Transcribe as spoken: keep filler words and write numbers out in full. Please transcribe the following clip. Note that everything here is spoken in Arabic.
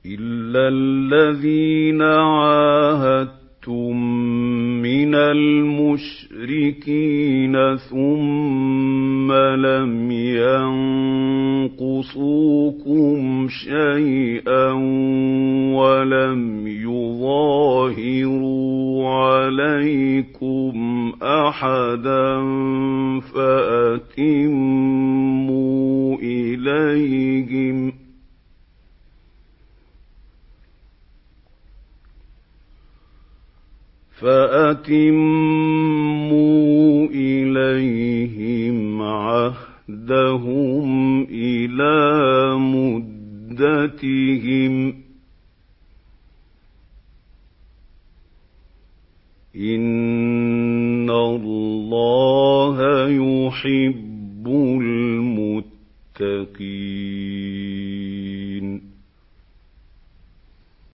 إِلَّا الَّذِينَ عَاهَدتُّم مِّنَ الْمُشْرِكِينَ ثُمَّ لَمْ يَنقُصُوكُمْ شَيْئًا وَلَمْ يُظَاهِرُوا عَلَيْكُمْ أَحَدًا فَأَتِمُّوا إِلَيْهِمْ فَأَتِمُّوا إِلَيْهِمْ عَهْدَهُمْ إِلَىٰ مُدَّتِهِمْ ۚ إِنَّ اللَّهَ يُحِبُّ الْمُتَّقِينَ